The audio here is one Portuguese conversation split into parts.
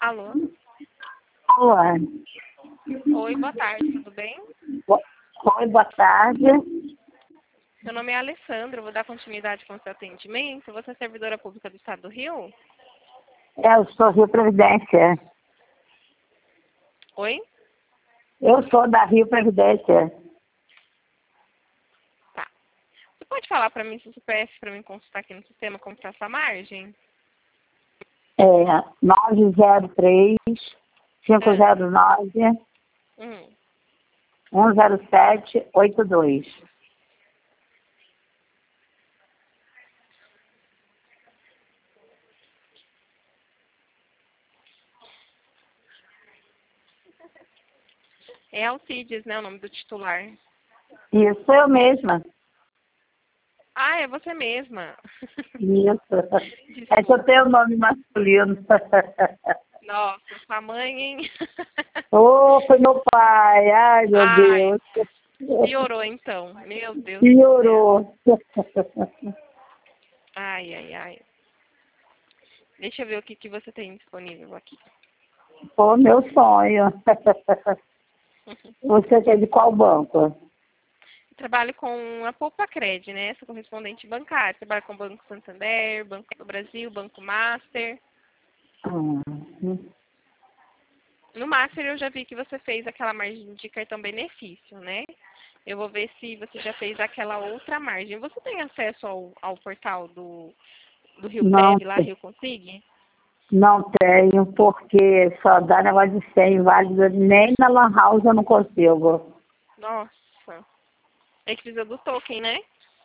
Alô? Olá. Oi, boa tarde, tudo bem? Oi, boa tarde. Meu nome é Alessandra, eu vou dar continuidade com o seu atendimento. Você é servidora pública do Estado do Rio? Eu sou Rio Previdência. Oi? Eu sou da Rio Previdência. Tá. Você pode falar para mim, se você CPF, para mim consultar aqui no sistema como está essa margem? É 903 509 10782. É Alcides, né, o nome do titular. Isso, eu mesma. Ah, é você mesma. Isso. É que eu tenho o nome masculino. Nossa, sua mãe, hein? Foi meu pai. Ai, meu Ai, Deus. piorou então. Meu Deus do céu. Piorou. Ai, ai, ai. Deixa eu ver o que você tem disponível aqui. Pô, meu sonho. Você quer de qual banco? Trabalho com a Poupa Cred, né? Sou correspondente bancário. Trabalho com o Banco Santander, Banco do Brasil, Banco Master. No Master eu já vi que você fez aquela margem de cartão benefício, né? Eu vou ver se você já fez aquela outra margem. Você tem acesso ao portal do Rio Não, Prev, lá, Rio Consig? não tenho, porque só dá negócio de 100 válido. Nem na Lan House eu não consigo. Nossa. É que precisa do token, né?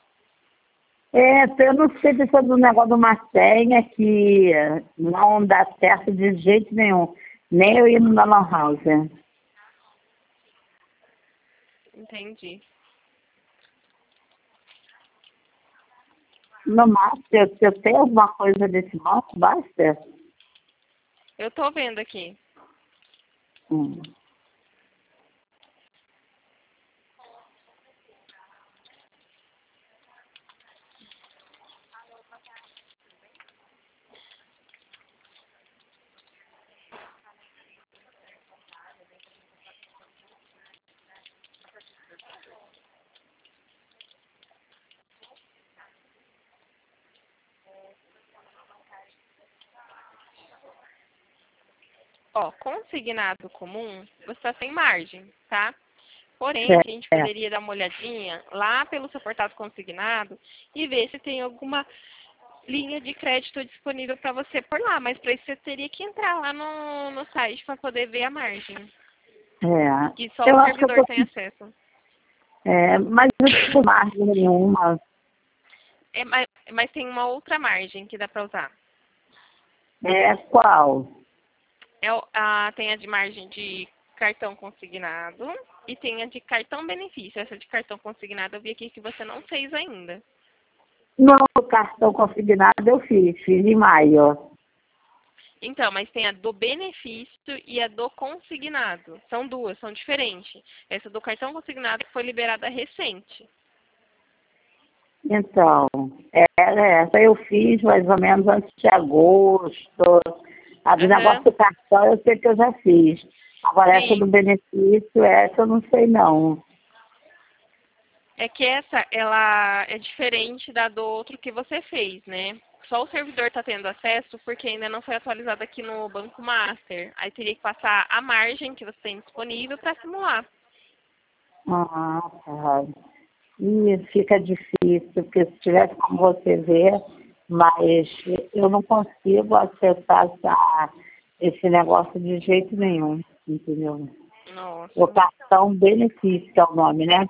Eu não sei se é do negócio de uma senha que não dá certo de jeito nenhum. Nem eu indo na Lan House. Entendi. No Master, você tem alguma coisa desse banco, Master? Eu tô vendo aqui. Hum. Ó, consignado comum, você está sem margem, tá? Porém, a gente poderia dar uma olhadinha lá pelo seu portal consignado e ver se tem alguma linha de crédito disponível para você por lá. Mas para isso você teria que entrar lá no site para poder ver a margem. Que só Eu o acho que eu servidor tô... tem acesso. mas eu não tenho margem nenhuma. Mas tem uma outra margem que dá para usar. Qual? Tem a de margem de cartão consignado e tem a de cartão benefício. Essa de cartão consignado eu vi aqui que você não fez ainda. Não, o cartão consignado eu fiz em maio. Então, mas tem a do benefício e a do consignado. São duas, são diferentes. Essa do cartão consignado foi liberada recente. Então, essa eu fiz mais ou menos antes de agosto. A do negócio do cartão eu sei que eu já fiz. Agora, essa do benefício, essa eu não sei não. É que essa, ela é diferente da do outro que você fez, né? Só o servidor está tendo acesso porque ainda não foi atualizado aqui no Banco Master. Aí teria que passar a margem que você tem disponível para simular. Tá. E fica difícil, porque se tivesse como você ver, mas eu não consigo acessar esse negócio de jeito nenhum, entendeu? Nossa. O cartão benefício, que é o nome, né?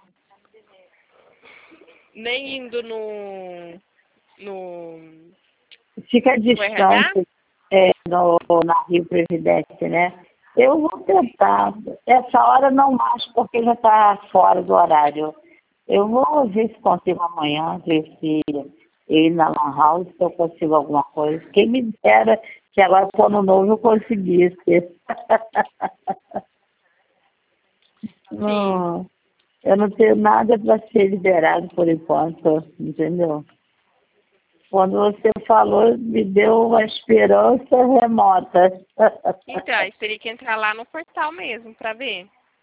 Nem indo Fica distante na Rio Previdência, né? Eu vou tentar. Essa hora não mais, porque já está fora do horário. Eu vou ver se consigo amanhã, ver se ir na Lan House, se eu consigo alguma coisa. Quem me dera que agora, com o ano novo, eu conseguisse. Não, eu não tenho nada para ser liberado por enquanto, entendeu? Quando você falou, me deu uma esperança remota. Então, aí teria que entrar lá no portal mesmo para ver.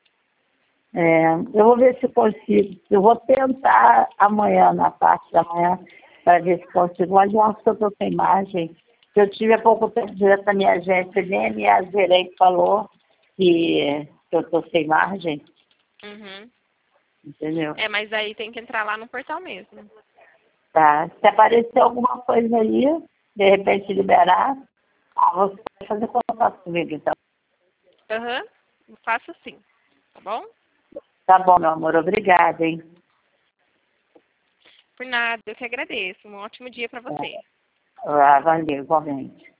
Eu vou ver se consigo. Eu vou tentar amanhã, na parte da manhã, para ver se consigo. Mas eu acho que eu estou sem imagem. Eu tive há pouco tempo direto na minha agência, nem a minha gerente falou que eu estou sem margem. Uhum. Entendeu? Mas aí tem que entrar lá no portal mesmo. Tá. Se aparecer alguma coisa aí, de repente liberar, você pode fazer contato comigo, então. Faço sim, tá bom? Tá bom, meu amor. Obrigada, hein? Por nada, eu que agradeço. Um ótimo dia para você. Valeu, igualmente.